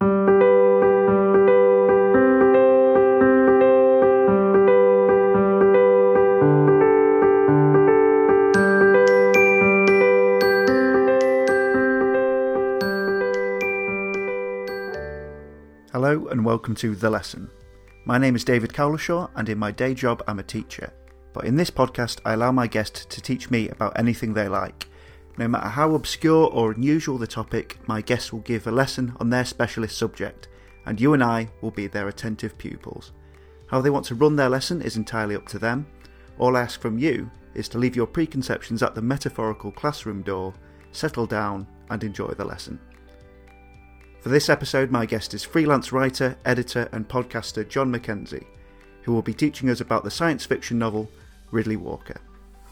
Hello and welcome to The Lesson. My name is David Cowlishaw and in my day job I'm a teacher. But in this podcast I allow my guests to teach me about anything they like. No matter how obscure or unusual the topic, my guests will give a lesson on their specialist subject, and you and I will be their attentive pupils. How they want to run their lesson is entirely up to them. All I ask from you is to leave your preconceptions at the metaphorical classroom door, settle down and enjoy the lesson. For this episode, my guest is freelance writer, editor and podcaster John Mackenzie, who will be teaching us about the science fiction novel Riddley Walker.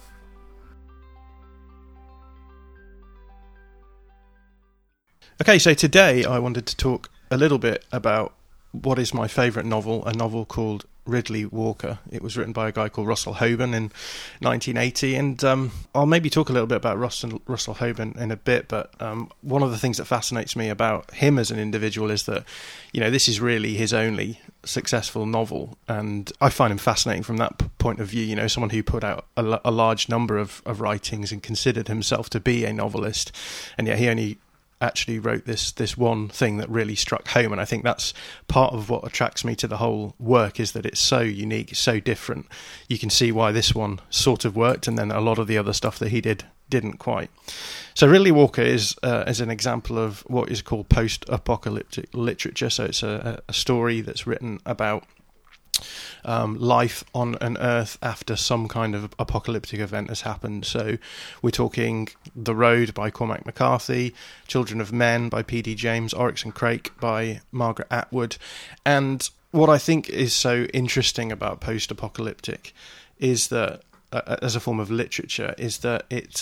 Okay, so today I wanted to talk a little bit about what is my favourite novel, a novel called Riddley Walker. It was written by a guy called Russell Hoban in 1980, and I'll maybe talk a little bit about Russell Hoban in a bit, but one of the things that fascinates me about him as an individual is that, you know, this is really his only successful novel, and I find him fascinating from that point of view. You know, someone who put out a large number of writings and considered himself to be a novelist, and yet he only actually wrote this one thing that really struck home, and I think that's part of what attracts me to the whole work, is that it's so unique, so different. You can see why this one sort of worked, and then a lot of the other stuff that he didn't quite. So Riddley Walker is an example of what is called post-apocalyptic literature. So it's a story that's written about life on an Earth after some kind of apocalyptic event has happened. So we're talking The Road by Cormac McCarthy, Children of Men by P.D. James, Oryx and Crake by Margaret Atwood. And what I think is so interesting about post-apocalyptic is that, as a form of literature, is that it's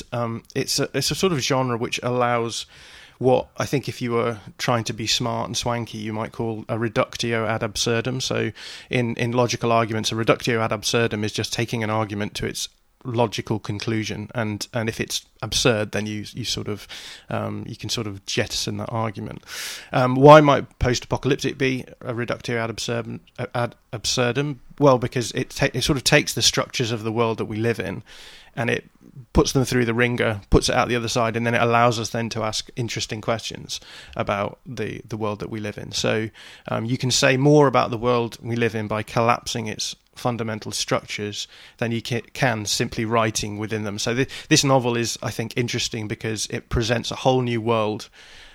a sort of genre which allows what I think, if you were trying to be smart and swanky, you might call a reductio ad absurdum. So in logical arguments, a reductio ad absurdum is just taking an argument to its logical conclusion, and if it's absurd, then you sort of you can sort of jettison that argument. Why might post-apocalyptic be a reductio ad absurdum? Well, because it sort of takes the structures of the world that we live in, and it puts them through the ringer, puts it out the other side, and then it allows us then to ask interesting questions about the world that we live in. So you can say more about the world we live in by collapsing its fundamental structures than you can simply writing within them. So this novel is, I think, interesting because it presents a whole new world,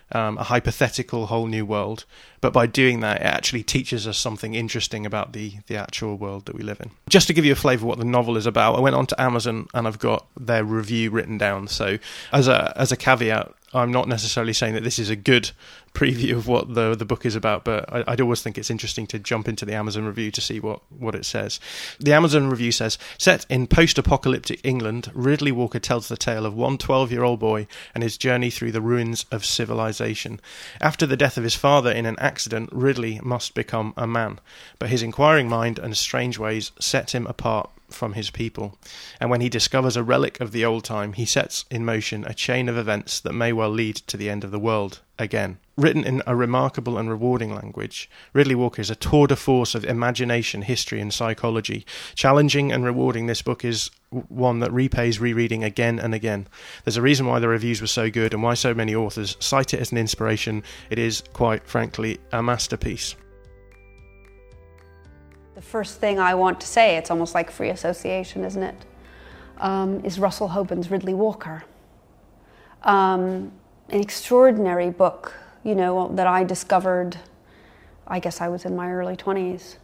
a hypothetical whole new world, but by doing that it actually teaches us something interesting about the actual world that we live in. Just to give you a flavour of what the novel is about, I went onto Amazon and I've got their review written down. So as a caveat, I'm not necessarily saying that this is a good preview of what the book is about, but I'd always think it's interesting to jump into the Amazon review to see what it says. The Amazon review says, set in post-apocalyptic England, Riddley Walker tells the tale of one 12-year-old boy and his journey through the ruins of civilization. After the death of his father in an accident, Riddley must become a man, but his inquiring mind and strange ways set him apart from his people, and when he discovers a relic of the old time, he sets in motion a chain of events that may well lead to the end of the world again. Written in a remarkable and rewarding language, Riddley Walker is a tour de force of imagination, history and psychology. Challenging and rewarding, this book is one that repays rereading again and again. There's a reason why the reviews were so good and why so many authors cite it as an inspiration. It is, quite frankly, a masterpiece. The first thing I want to say, it's almost like free association, isn't it? Is Russell Hoban's Riddley Walker. An extraordinary book, you know, that I discovered, I guess I was in my early 20s.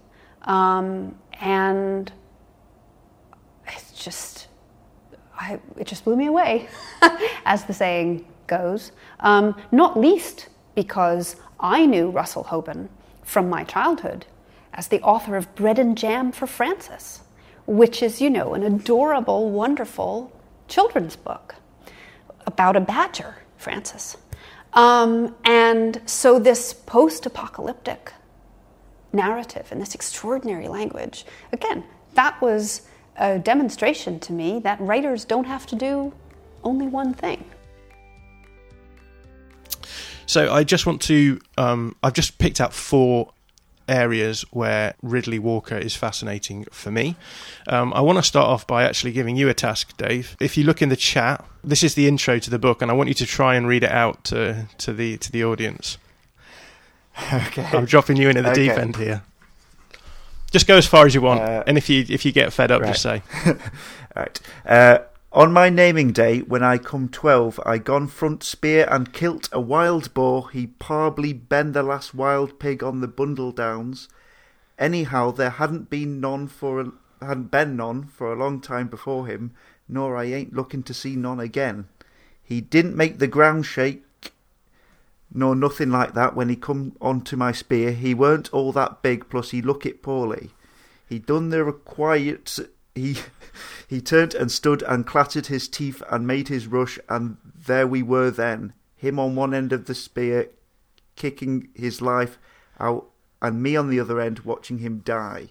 And it just blew me away, as the saying goes. Not least because I knew Russell Hoban from my childhood as the author of Bread and Jam for Francis, which is, you know, an adorable, wonderful children's book about a badger, Francis. And so this post-apocalyptic narrative and this extraordinary language, again, that was a demonstration to me that writers don't have to do only one thing. So I just want to, I've just picked out 4 areas where Ridley Walker is fascinating for me. I want to start off by actually giving you a task, Dave. If you look in the chat, this is the intro to the book, and I want you to try and read it out to the audience. Okay. I'm dropping you in at the deep end here. Just go as far as you want, and if you get fed up, just say. Right. On my naming day, when I come 12, I gone front spear and kilt a wild boar. He probably been the last wild pig on the Bundle Downs. Anyhow, there hadn't been none for a long time before him, nor I ain't looking to see none again. He didn't make the ground shake, nor nothing like that when he come onto my spear. He weren't all that big, plus he look it poorly. He done the required... He turned and stood and clattered his teeth and made his rush, and there we were then, him on one end of the spear, kicking his life out, and me on the other end, watching him die.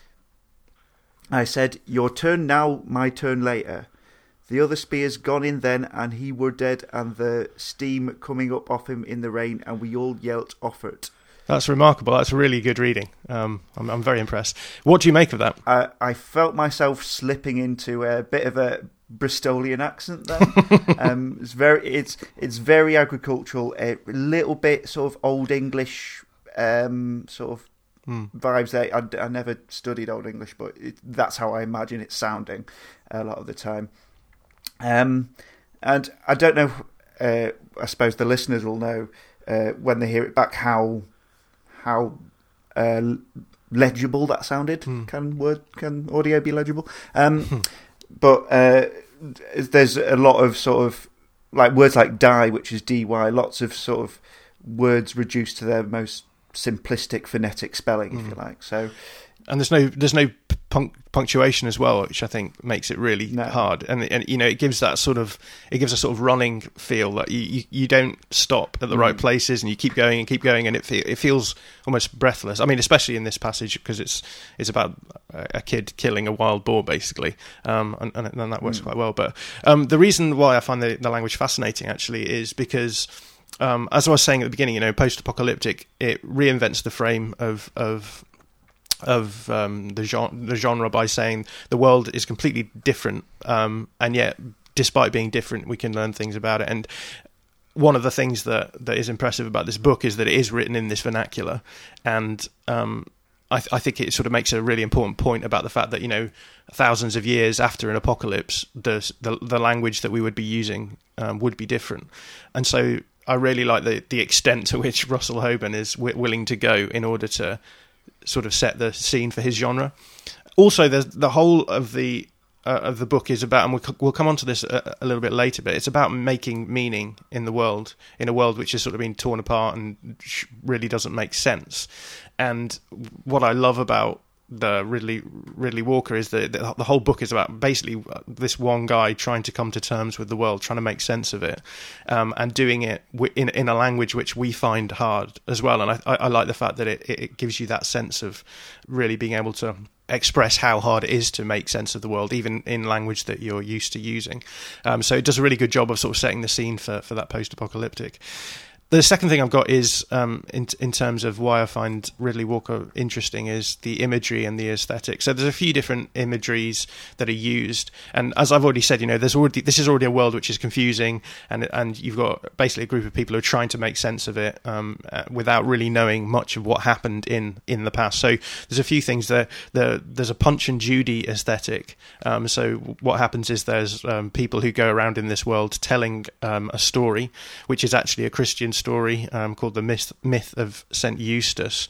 I said, your turn now, my turn later. The other spear's gone in then, and he were dead, and the steam coming up off him in the rain, and we all yelled off it. That's remarkable. That's really good reading. I'm very impressed. What do you make of that? I felt myself slipping into a bit of a Bristolian accent there. It's very agricultural, a little bit sort of Old English sort of vibes there. I never studied Old English, but that's how I imagine it sounding a lot of the time. And I don't know. I suppose the listeners will know when they hear it back how legible that sounded. Can audio be legible? But there's a lot of sort of like words like die, which is dy, lots of sort of words reduced to their most simplistic phonetic spelling, if you like. So, and there's no punctuation as well, which I think makes it really hard. And it gives a sort of running feel that you don't stop at the right places, and you keep going, and it feels almost breathless. I mean, especially in this passage, because it's about a kid killing a wild boar, basically, and that works quite well. But the reason why I find the language fascinating actually is because, as I was saying at the beginning, post-apocalyptic, it reinvents the frame of the genre by saying the world is completely different, and yet despite being different we can learn things about it. And one of the things that is impressive about this book is that it is written in this vernacular, and I think it sort of makes a really important point about the fact that thousands of years after an apocalypse the language that we would be using would be different. And so I really like the extent to which Russell Hoban is willing to go in order to sort of set the scene for his genre. Also, there's the whole of the book is about, and we'll come on to this a little bit later, but it's about making meaning in a world which has sort of been torn apart and really doesn't make sense. And what I love about the Ridley Walker is that the whole book is about basically this one guy trying to come to terms with the world, trying to make sense of it, and doing it in a language which we find hard as well. And I like the fact that it gives you that sense of really being able to express how hard it is to make sense of the world, even in language that you're used to using. So it does a really good job of sort of setting the scene for that post-apocalyptic. The second thing I've got is, in terms of why I find Ridley Walker interesting, is the imagery and the aesthetic. So there's a few different imageries that are used, and as I've already said, this is already a world which is confusing, and you've got basically a group of people who are trying to make sense of it without really knowing much of what happened in the past. So there's a few things there. There's a Punch and Judy aesthetic. So what happens is there's people who go around in this world telling a story, which is actually a Christian story called the myth of St. Eustace,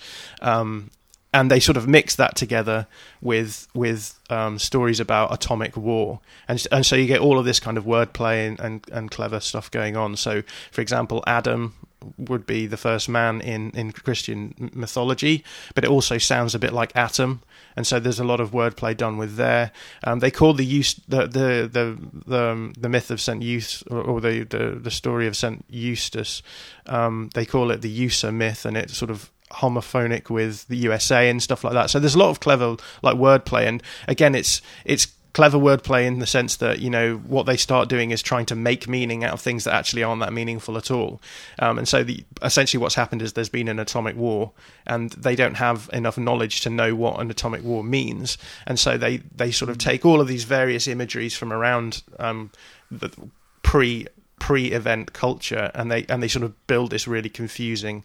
and they sort of mix that together with stories about atomic war, and so you get all of this kind of wordplay and clever stuff going on. So, for example, Adam would be the first man in Christian mythology, but it also sounds a bit like atom, and so there's a lot of wordplay done with there. They call the myth of St. Eustace, or the story of St. Eustace, they call it the USA myth, and it's sort of homophonic with the USA and stuff like that. So there's a lot of clever like wordplay, and again, it's clever wordplay in the sense that, what they start doing is trying to make meaning out of things that actually aren't that meaningful at all. And so essentially what's happened is there's been an atomic war, and they don't have enough knowledge to know what an atomic war means. And so they sort of take all of these various imageries from around the pre-event culture, and they sort of build this really confusing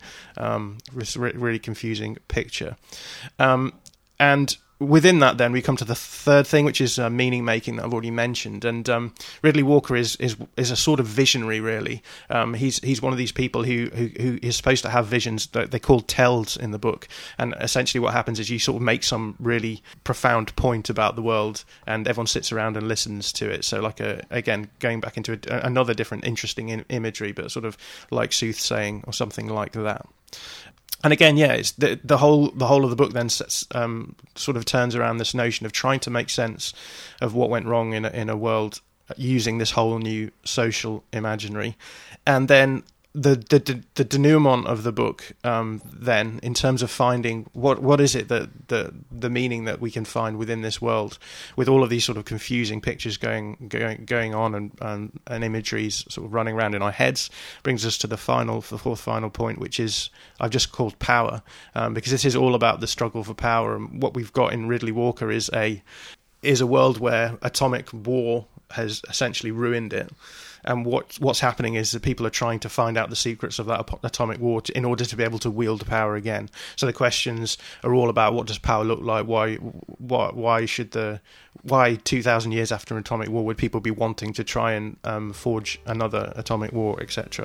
picture. And within that, then we come to the third thing, which is meaning making that I've already mentioned. And Ridley Walker is a sort of visionary, really. He's one of these people who is supposed to have visions that they call tells in the book. And essentially, what happens is you sort of make some really profound point about the world, and everyone sits around and listens to it. So, like again, going back into another different interesting imagery, but sort of like soothsaying or something like that. And again, it's the whole of the book then sort of turns around this notion of trying to make sense of what went wrong in a world using this whole new social imaginary. And then the denouement of the book, then, in terms of finding what is it that the meaning that we can find within this world, with all of these sort of confusing pictures going on and imageries sort of running around in our heads, brings us to the fourth final point, which is I've just called power, because this is all about the struggle for power. And what we've got in Ridley Walker is a world where atomic war has essentially ruined it. And what's happening is that people are trying to find out the secrets of that atomic war in order to be able to wield power again. So the questions are all about, what does power look like? Why 2,000 years after an atomic war would people be wanting to try and forge another atomic war, etc.?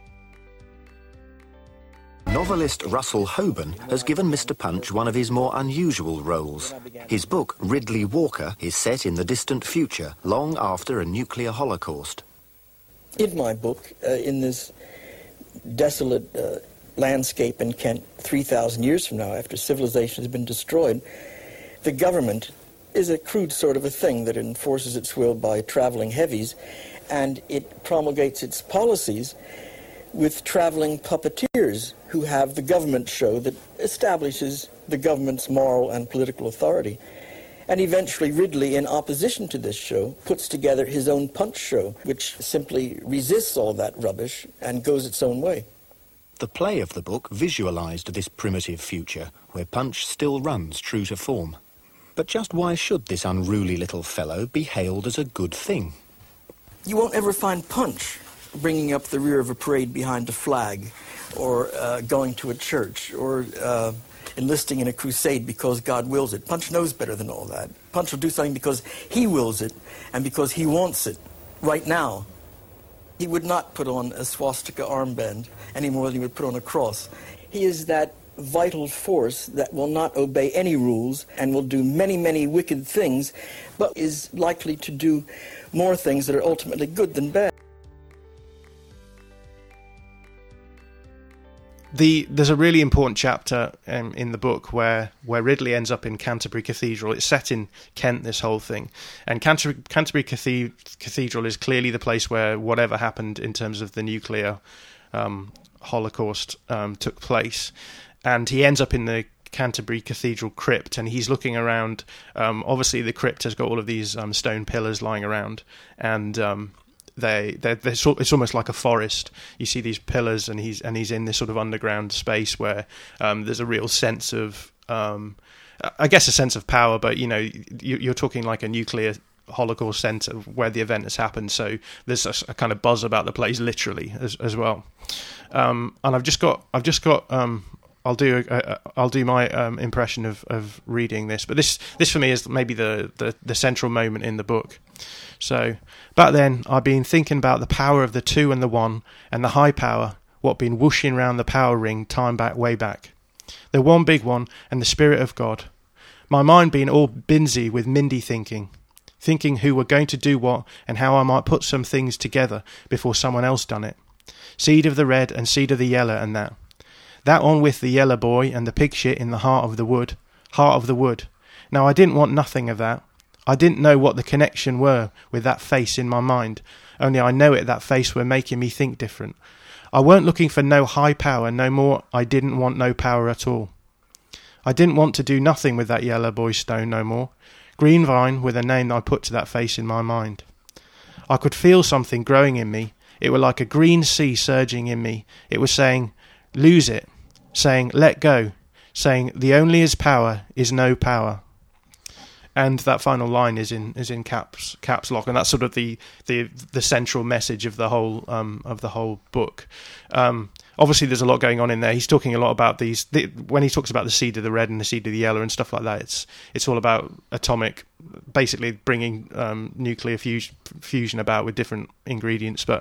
Novelist Russell Hoban has given Mr. Punch one of his more unusual roles. His book, Ridley Walker, is set in the distant future, long after a nuclear holocaust. In my book, in this desolate landscape in Kent 3,000 years from now, after civilization has been destroyed, the government is a crude sort of a thing that enforces its will by traveling heavies, and it promulgates its policies with traveling puppeteers who have the government show that establishes the government's moral and political authority. And eventually Ridley, in opposition to this show, puts together his own Punch show, which simply resists all that rubbish and goes its own way. The play of the book visualised this primitive future, where Punch still runs true to form. But just why should this unruly little fellow be hailed as a good thing? You won't ever find Punch bringing up the rear of a parade behind a flag, or going to a church, or enlisting in a crusade because God wills it. Punch knows better than all that. Punch will do something because he wills it and because he wants it right now. He would not put on a swastika armband any more than he would put on a cross. He is that vital force that will not obey any rules and will do many, many wicked things, but is likely to do more things that are ultimately good than bad. There's a really important chapter in the book where Ridley ends up in Canterbury Cathedral. It's set in Kent, this whole thing. And Canterbury Cathedral is clearly the place where whatever happened in terms of the nuclear holocaust took place. And he ends up in the Canterbury Cathedral crypt, and he's looking around. Obviously, the crypt has got all of these stone pillars lying around, and it's almost like a forest. You see these pillars, and he's in this sort of underground space where there's a real sense of, I guess, a sense of power. But you're talking like a nuclear Holocaust center where the event has happened. So there's a kind of buzz about the place, literally as well. And I've just got. I'll do my impression of reading this, but this for me is maybe the central moment in the book. So, back then, I'd been thinking about the power of the two and the one, and the high power, what been whooshing round the power ring way back. The one big one, and the Spirit of God. My mind been all busy with Mindy thinking who were going to do what, and how I might put some things together before someone else done it. Seed of the red and seed of the yellow and that. That on with the yellow boy and the pig shit in the heart of the wood. Now, I didn't want nothing of that. I didn't know what the connection were with that face in my mind, only I know it that face were making me think different. I weren't looking for no high power no more, I didn't want no power at all. I didn't want to do nothing with that yellow boy stone no more, Greenvine with a name that I put to that face in my mind. I could feel something growing in me. It were like a green sea surging in me. It was saying, lose it, saying, let go, saying, the only is power is no power. And that final line is in caps lock, and that's sort of the central message of the whole book. Obviously, there's a lot going on in there. He's talking a lot about when he talks about the seed of the red and the seed of the yellow and stuff like that. It's all about atomic, basically bringing nuclear fusion about with different ingredients. But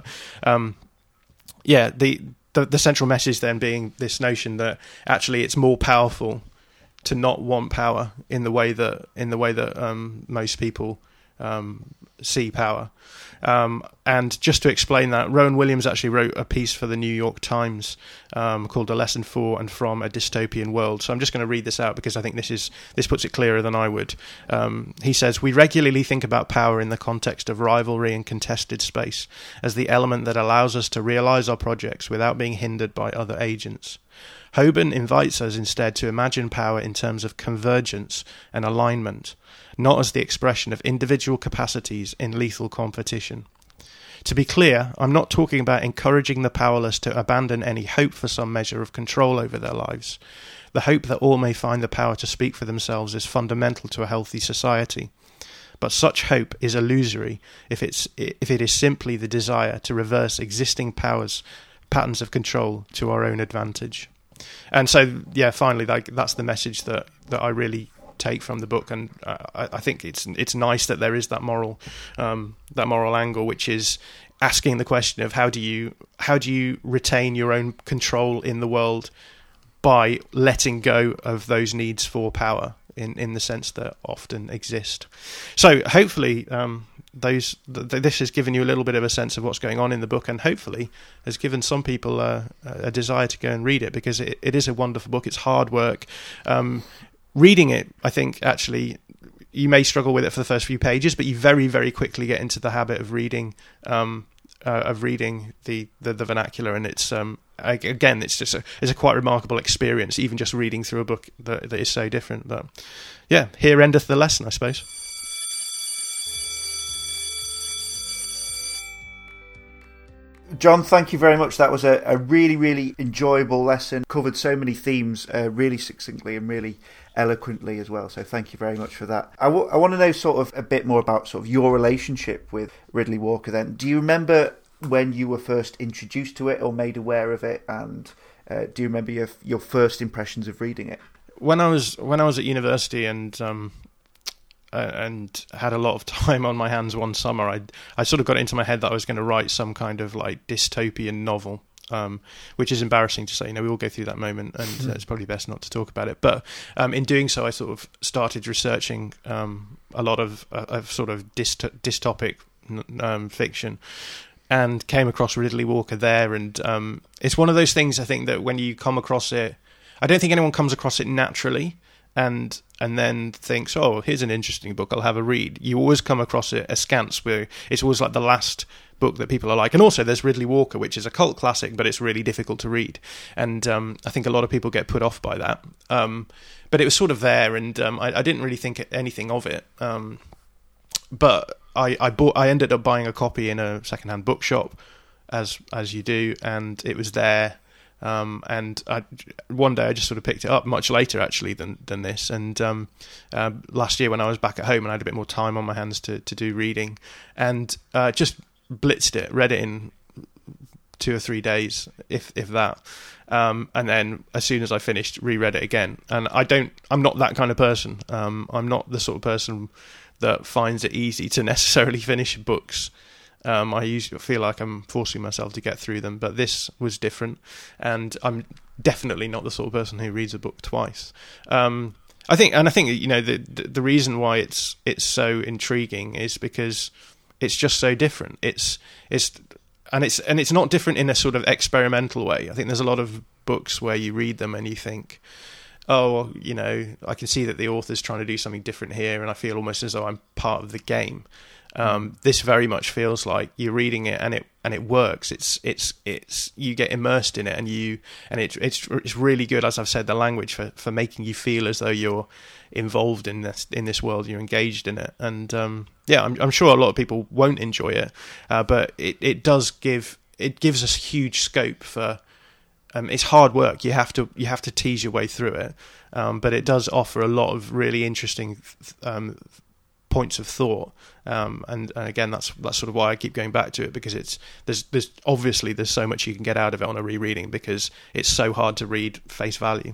the central message then being this notion that actually it's more powerful to not want power in the way that most people see power. And just to explain that, Rowan Williams actually wrote a piece for the New York Times called A Lesson For and From a Dystopian World. So I'm just going to read this out because I think this puts it clearer than I would. He says, we regularly think about power in the context of rivalry and contested space as the element that allows us to realize our projects without being hindered by other agents. Hoban invites us instead to imagine power in terms of convergence and alignment, not as the expression of individual capacities in lethal competition. To be clear, I'm not talking about encouraging the powerless to abandon any hope for some measure of control over their lives. The hope that all may find the power to speak for themselves is fundamental to a healthy society. But such hope is illusory if it is simply the desire to reverse existing patterns of control to our own advantage. And so, finally, that's the message that I really take from the book, and I think it's nice that there is that moral angle, which is asking the question of how do you retain your own control in the world by letting go of those needs for power in the sense that often exist. So hopefully this has given you a little bit of a sense of what's going on in the book, and hopefully has given some people a desire to go and read it, because it is a wonderful book. It's hard work. Reading it, I think, actually, you may struggle with it for the first few pages, but you very, very quickly get into the habit of reading the vernacular, and it's again, it's a quite remarkable experience, even just reading through a book that is so different. But yeah, here endeth the lesson, I suppose. John, thank you very much. That was a really, really enjoyable lesson. Covered so many themes really succinctly and really eloquently as well. So thank you very much for that. I want to know sort of a bit more about sort of your relationship with Ridley Walker then. Do you remember when you were first introduced to it or made aware of it? And do you remember your first impressions of reading it? When I was at university and had a lot of time on my hands one summer, I sort of got it into my head that I was going to write some kind of like dystopian novel, which is embarrassing to say. We all go through that moment, and it's probably best not to talk about it. But in doing so, I sort of started researching a lot of sort of dystopic fiction, and came across Ridley Walker there. And it's one of those things, I think, that when you come across it, I don't think anyone comes across it naturally and then thinks, oh, here's an interesting book, I'll have a read. You always come across it askance, where it's always like the last book that people are like. And also there's Ridley Walker, which is a cult classic, but it's really difficult to read. And I think a lot of people get put off by that. But it was sort of there, and I didn't really think anything of it. But I ended up buying a copy in a secondhand bookshop, as you do, and it was there. And one day I just sort of picked it up, much later actually than this. And last year when I was back at home and I had a bit more time on my hands to do reading, and just blitzed it, read it in 2 or 3 days, if that. And then as soon as I finished, reread it again. And I'm not that kind of person. I'm not the sort of person that finds it easy to necessarily finish books. I usually feel like I'm forcing myself to get through them, but this was different, and I'm definitely not the sort of person who reads a book twice. I think the reason why it's so intriguing is because it's just so different. It's not different in a sort of experimental way. I think there's a lot of books where you read them and you think, oh, I can see that the author's trying to do something different here, and I feel almost as though I'm part of the game. This very much feels like you're reading it and it works. It's you get immersed in it, and it's really good, as I've said, the language for making you feel as though you're involved in this world, you're engaged in it. And I'm sure a lot of people won't enjoy it, but it gives us huge scope for. It's hard work. You have to tease your way through it, but it does offer a lot of really interesting points of thought, and again that's sort of why I keep going back to it, because there's obviously so much you can get out of it on a rereading, because it's so hard to read face value.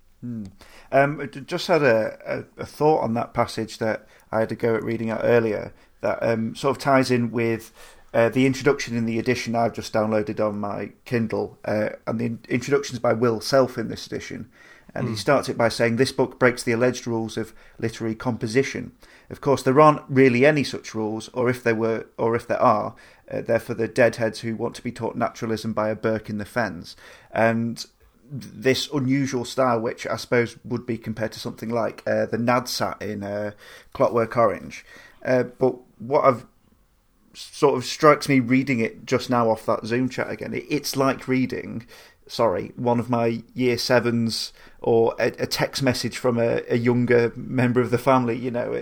Just had a thought on that passage that I had to go at reading out earlier that sort of ties in with the introduction in the edition I've just downloaded on my Kindle, and the introduction's by Will Self in this edition. And he starts it by saying, "This book breaks the alleged rules of literary composition. Of course, there aren't really any such rules, or if there are, they're for the deadheads who want to be taught naturalism by a Burke in the Fens." And this unusual style, which I suppose would be compared to something like the Nadsat in Clockwork Orange. But what I've sort of strikes me reading it just now off that Zoom chat again, it's like reading one of my year 7s, or a text message from a younger member of the family. You know,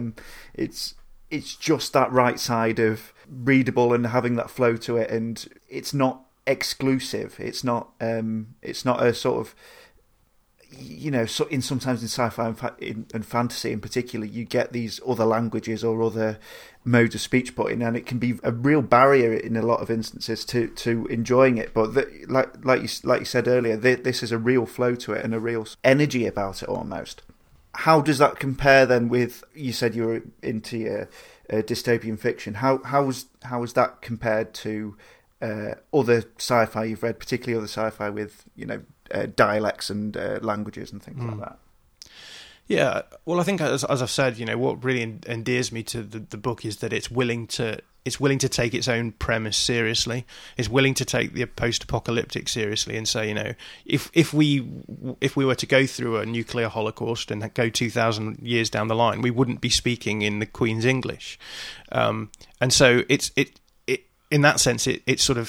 it's just that right side of readable and having that flow to it, and it's not exclusive. It's not a sort of, you know, so sometimes in sci-fi and fantasy in particular, you get these other languages or other modes of speech put in, and it can be a real barrier in a lot of instances to enjoying it. But like you said earlier, this is a real flow to it and a real energy about it almost. How does that compare then with, you said you were into your dystopian fiction? How is that compared to other sci-fi you've read, particularly other sci-fi with, you know, dialects and languages and things like that? Yeah, well, I think as I've said, you know, what really endears me to the book is that it's willing to take its own premise seriously. It's willing to take the post-apocalyptic seriously and say, you know, if we were to go through a nuclear holocaust and go 2,000 years down the line, we wouldn't be speaking in the Queen's English, and so it in that sense it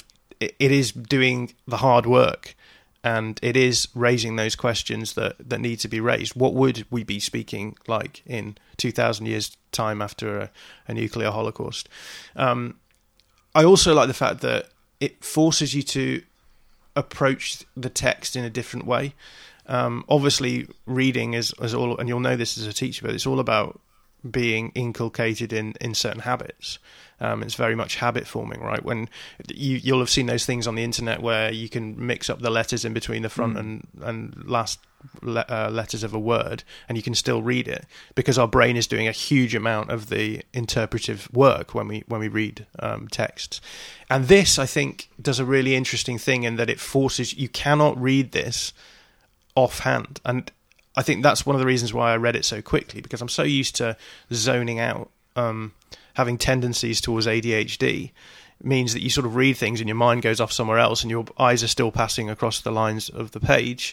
is doing the hard work. And it is raising those questions that need to be raised. What would we be speaking like in 2,000 years' time after a nuclear holocaust? I also like the fact that it forces you to approach the text in a different way. Obviously, reading is all, and you'll know this as a teacher, but it's all about being inculcated in certain habits. It's very much habit forming, right? When you'll have seen those things on the internet where you can mix up the letters in between the front and last letters of a word, and you can still read it, because our brain is doing a huge amount of the interpretive work when we read texts. And this, I think, does a really interesting thing in that it forces, you cannot read this offhand. And I think that's one of the reasons why I read it so quickly, because I'm so used to zoning out. Having tendencies towards ADHD means that you sort of read things and your mind goes off somewhere else and your eyes are still passing across the lines of the page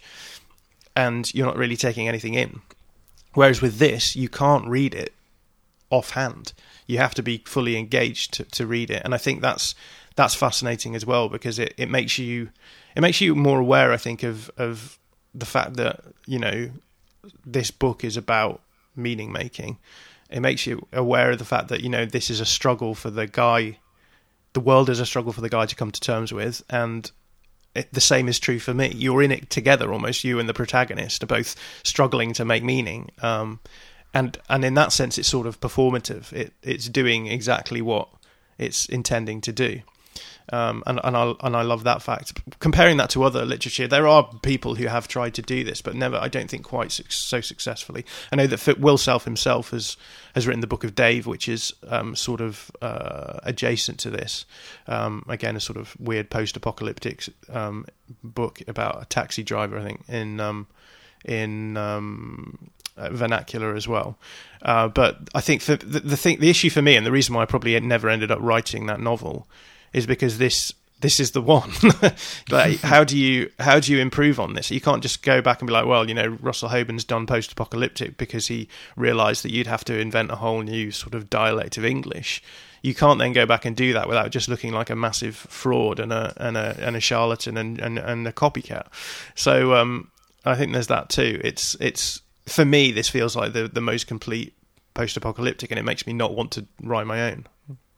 and you're not really taking anything in. Whereas with this, you can't read it offhand. You have to be fully engaged to read it. And I think that's fascinating as well, because it makes you more aware, I think, of the fact that, you know, this book is about meaning making. It makes you aware of the fact that, you know, this is a struggle for the guy. The world is a struggle for the guy to come to terms with, and the same is true for me. You're in it together, almost. You and the protagonist are both struggling to make meaning, and in that sense, it's sort of performative. It's doing exactly what it's intending to do. And I love that fact. Comparing that to other literature, there are people who have tried to do this, but never, I don't think, quite so successfully. I know that Will Self himself has written the Book of Dave, which is sort of adjacent to this. Again, a sort of weird post-apocalyptic book about a taxi driver, I think, in vernacular as well. But I think the issue for me, and the reason why I probably never ended up writing that novel, is because this this is the one. Like, how do you improve on this? You can't just go back and be like, well, Russell Hoban's done post-apocalyptic because he realised that you'd have to invent a whole new sort of dialect of English. You can't then go back and do that without just looking like a massive fraud and a charlatan and a copycat. So I think there's that too. It's for me, this feels like the most complete post-apocalyptic, and it makes me not want to write my own.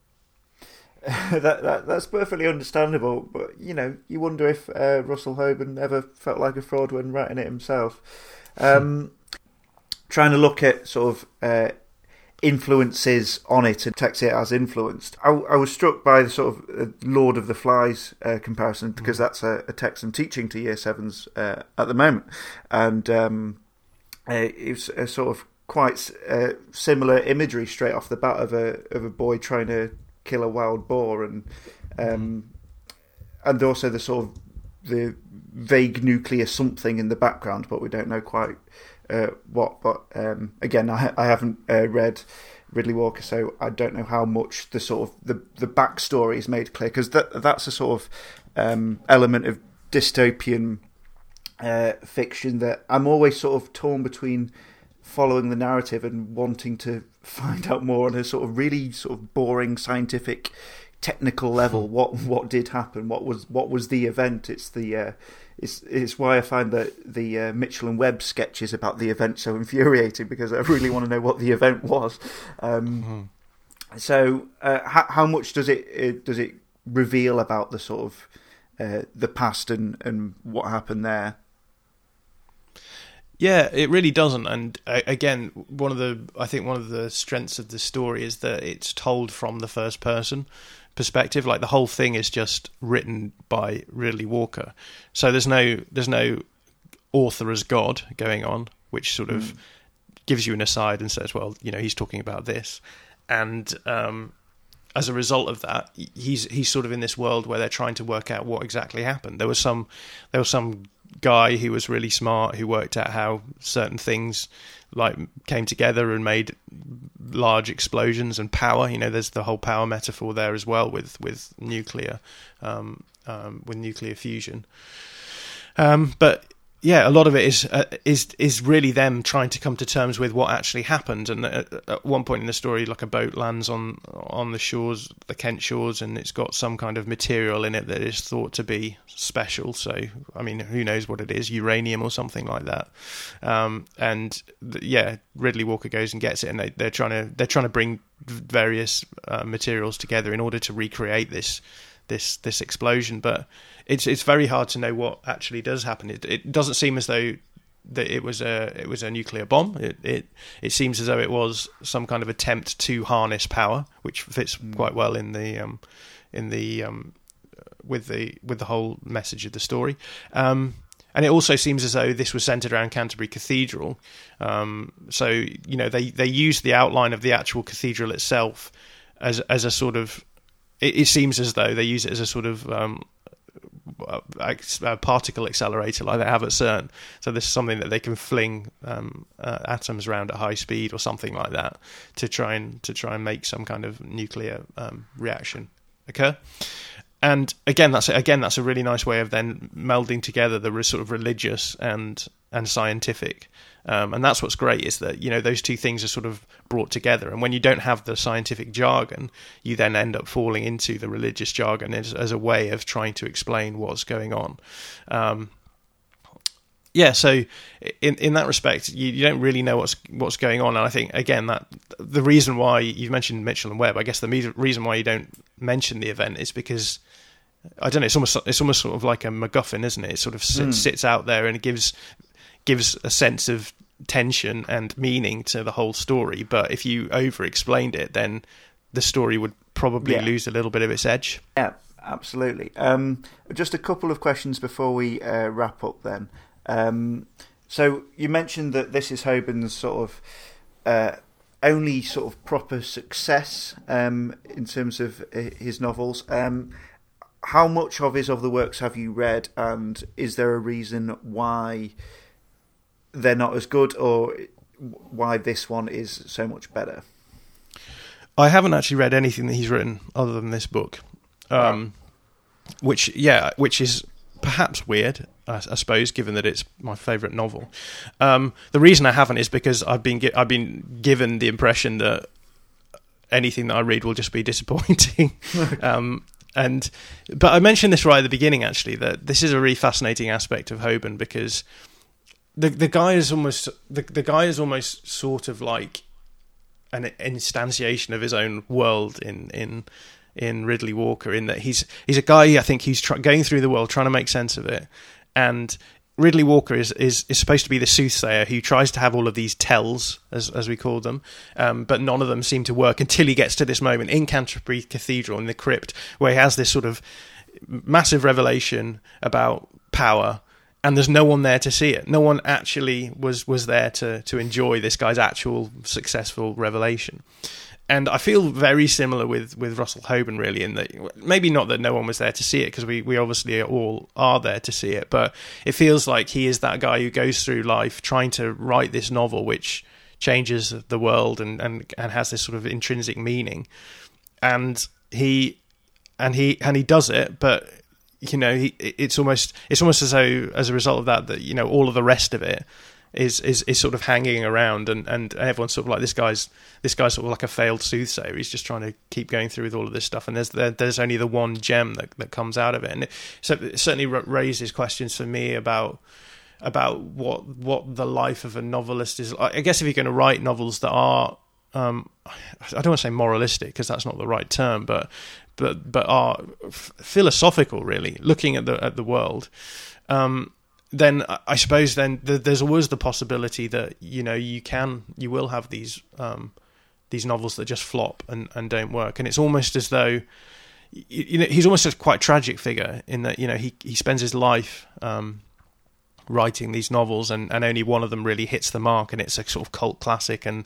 That's perfectly understandable, but you wonder if Russell Hoban ever felt like a fraud when writing it himself. Trying to look at sort of influences on it and text it as influenced. I was struck by the sort of Lord of the Flies comparison, because that's a text I'm teaching to Year 7s at the moment, and it's a sort of quite similar imagery straight off the bat of a boy trying to kill a wild boar, and also the sort of the vague nuclear something in the background, but we don't know quite what. But again, I haven't read Ridley Walker, so I don't know how much the sort of the backstory is made clear, because that's a sort of element of dystopian fiction that I'm always sort of torn between following the narrative and wanting to find out more on a sort of really sort of boring scientific technical level. What did happen? What was the event? It's why I find that the Mitchell and Webb sketches about the event so infuriating, because I really want to know what the event was. So how much does it reveal about the sort of the past and what happened there? Yeah, it really doesn't. And again, one of the strengths of the story is that it's told from the first person perspective. Like, the whole thing is just written by Ridley Walker. So there's no author as God going on, which sort of gives you an aside and says, well, he's talking about this. And as a result of that, he's sort of in this world where they're trying to work out what exactly happened. There was some guy who was really smart, who worked out how certain things like came together and made large explosions and power. There's the whole power metaphor there as well with nuclear fusion. But yeah, a lot of it is really them trying to come to terms with what actually happened. And at one point in the story, like, a boat lands on the shores, the Kent shores, and it's got some kind of material in it that is thought to be special. So, I mean, who knows what it is? Uranium or something like that. Ridley Walker goes and gets it, and they're trying to bring various materials together in order to recreate this explosion, but it's very hard to know what actually does happen. It doesn't seem as though that it was a nuclear bomb. It seems as though it was some kind of attempt to harness power, which fits quite well with the whole message of the story. And it also seems as though this was centered around Canterbury Cathedral. So they used the outline of the actual cathedral itself as a sort of. It seems as though they use it as a sort of particle accelerator, like they have at CERN. So this is something that they can fling atoms around at high speed or something like that to try and make some kind of nuclear reaction occur. And again, that's a really nice way of then melding together the sort of religious and scientific. And that's what's great, is that those two things are sort of brought together. And when you don't have the scientific jargon, you then end up falling into the religious jargon as a way of trying to explain what's going on. So in that respect, you don't really know what's going on. And I think, again, that the reason why you've mentioned Mitchell and Webb, I guess the reason why you don't mention the event is because, I don't know, it's almost sort of like a MacGuffin, isn't it? It sort of sits out there, and it gives a sense of tension and meaning to the whole story. But if you over-explained it, then the story would probably lose a little bit of its edge. Yeah, absolutely. Just a couple of questions before we wrap up then. So you mentioned that this is Hoban's sort of only sort of proper success in terms of his novels. How much of his other works have you read, and is there a reason why they're not as good, or why this one is so much better? I haven't actually read anything that he's written other than this book. which is perhaps weird, I suppose, given that it's my favourite novel. The reason I haven't is because I've been given the impression that anything that I read will just be disappointing. But I mentioned this right at the beginning, actually, that this is a really fascinating aspect of Hoban, because the guy is almost sort of like an instantiation of his own world in Ridley Walker, in that he's a guy, I think he's going through the world trying to make sense of it, and Ridley Walker is supposed to be the soothsayer who tries to have all of these tells, as we call them, but none of them seem to work until he gets to this moment in Canterbury Cathedral, in the crypt, where he has this sort of massive revelation about power, and there's no one there to see it. No one actually was there to enjoy this guy's actual successful revelation. And I feel very similar with Russell Hoban, really, in that maybe not that no one was there to see it, because we obviously all are there to see it, but it feels like he is that guy who goes through life trying to write this novel which changes the world and has this sort of intrinsic meaning, and he does it, but it's almost as though as a result of that all of the rest of it is sort of hanging around, and everyone's sort of like, this guy's sort of like a failed soothsayer. He's just trying to keep going through with all of this stuff, and there's only the one gem that comes out of it. And so it certainly raises questions for me about what the life of a novelist is. I guess if you're going to write novels that are I don't want to say moralistic, because that's not the right term, but are philosophical, really, looking at the world, then I suppose there's always the possibility that you will have these novels that just flop and don't work. And it's almost as though he's almost a quite tragic figure, in that he spends his life writing these novels, and only one of them really hits the mark, and it's a sort of cult classic, and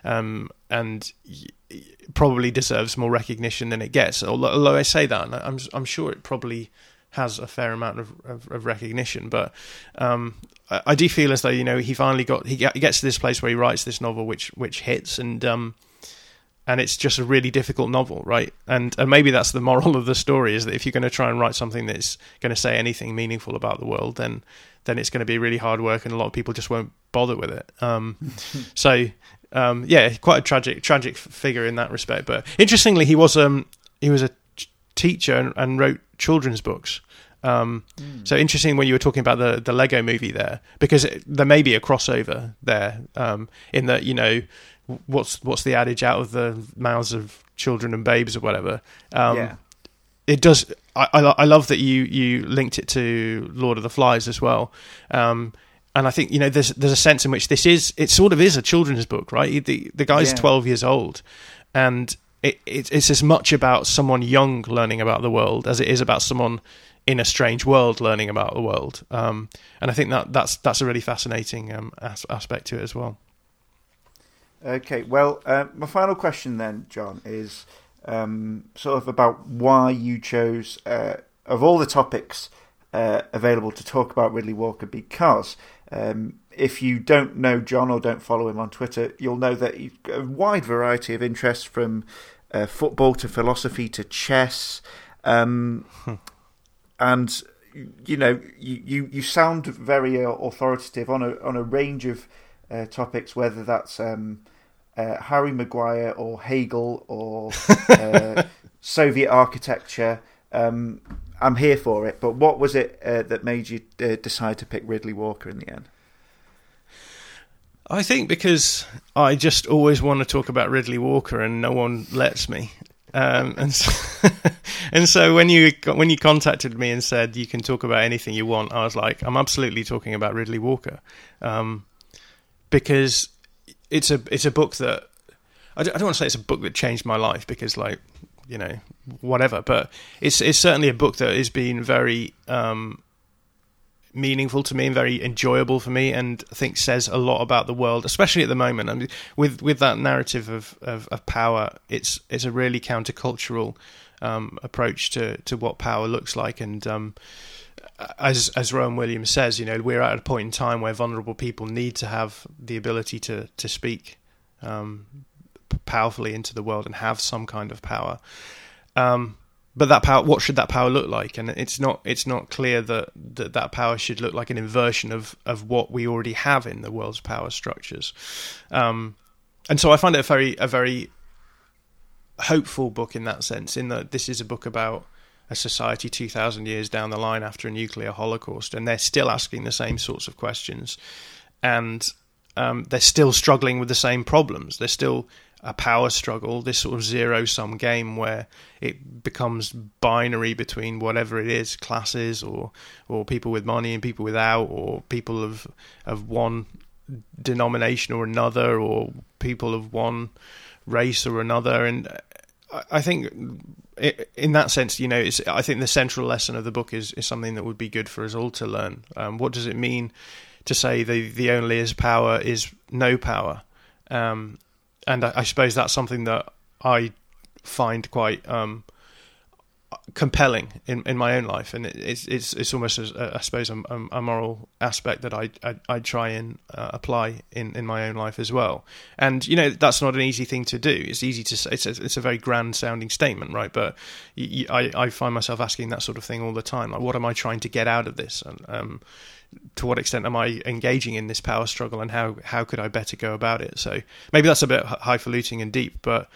probably deserves more recognition than it gets. Although I say that, and I'm sure it probably has a fair amount of recognition, but I do feel as though he finally gets to this place where he writes this novel which hits, and it's just a really difficult novel, right? And maybe that's the moral of the story, is that if you're going to try and write something that's going to say anything meaningful about the world, then it's going to be really hard work, and a lot of people just won't bother with it. Quite a tragic figure in that respect. But interestingly, he was a teacher and wrote children's books. So interesting when you were talking about the Lego movie there, because there may be a crossover there, in that what's the adage, out of the mouths of children and babes, or whatever. It does. I love that you linked it to Lord of the Flies as well. And I think there's a sense in which it sort of is a children's book, right? The guy's 12 years old, and it's as much about someone young learning about the world as it is about someone in a strange world learning about the world. And I think that's a really fascinating aspect to it as well. Okay, well, my final question then, John, is sort of about why you chose, of all the topics available to talk about Ridley Walker, because if you don't know John or don't follow him on Twitter, you'll know that he's got a wide variety of interests, from football to philosophy to chess, and you sound very authoritative on a range of topics, whether that's Harry Maguire or Hegel or Soviet architecture. I'm here for it. But what was it that made you decide to pick Ridley Walker in the end? I think because I just always want to talk about Ridley Walker, and no one lets me. And so when you contacted me and said you can talk about anything you want, I was like, I'm absolutely talking about Ridley Walker, because it's a book that I don't want to say it's a book that changed my life, because whatever, but it's certainly a book that has been very meaningful to me and very enjoyable for me, and I think says a lot about the world, especially at the moment. I mean, with that narrative of power, it's a really countercultural approach to what power looks like, and as Rowan Williams says, we're at a point in time where vulnerable people need to have the ability to speak powerfully into the world and have some kind of power. that power, what should that power look like? And it's not clear that power should look like an inversion of what we already have in the world's power structures. And so I find it a very hopeful book in that sense, in that this is a book about a society 2,000 years down the line after a nuclear holocaust, and they're still asking the same sorts of questions, and they're still struggling with the same problems. There's still a power struggle, this sort of zero-sum game where it becomes binary between whatever it is, classes or people with money and people without, or people of one denomination or another, or people of one race or another. And I think in that sense, I think the central lesson of the book is something that would be good for us all to learn. What does it mean to say the only is power is no power? And I suppose that's something that I find quite compelling in my own life, and it's almost I suppose a moral aspect that I try and apply in my own life as well. And that's not an easy thing to do. It's easy to say. It's a very grand sounding statement, right? But I find myself asking that sort of thing all the time. Like, what am I trying to get out of this? And to what extent am I engaging in this power struggle, and how could I better go about it? So maybe that's a bit highfalutin and deep, but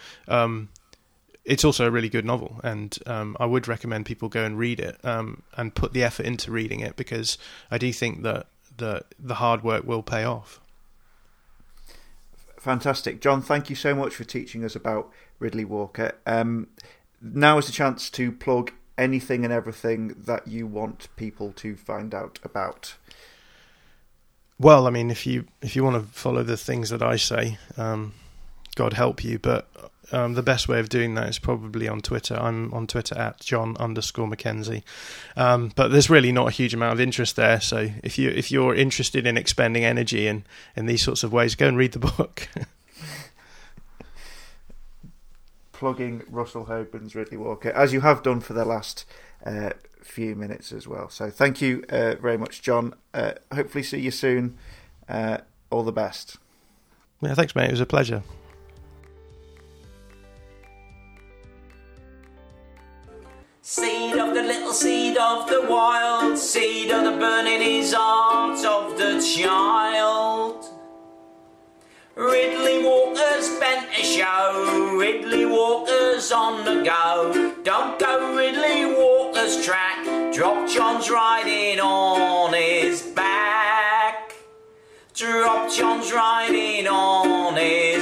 it's also a really good novel, and I would recommend people go and read it and put the effort into reading it, because I do think that the hard work will pay off. Fantastic. John, thank you so much for teaching us about Ridley Walker. Now is the chance to plug anything and everything that you want people to find out about. Well, I mean, if you want to follow the things that I say, God help you, but the best way of doing that is probably on Twitter. I'm on Twitter at John_Mackenzie. But there's really not a huge amount of interest there. So if you're interested in expending energy in these sorts of ways, go and read the book. Plugging Russell Hoban's Ridley Walker, as you have done for the last few minutes as well. So thank you very much, John. Hopefully see you soon. All the best. Yeah, thanks, mate. It was a pleasure. Seed of the little seed of the wild, seed of the burning is heart of the child. Ridley Walker's bent a show, Ridley Walker's on the go. Don't go Ridley Walker's track, drop John's riding on his back. Drop John's riding on his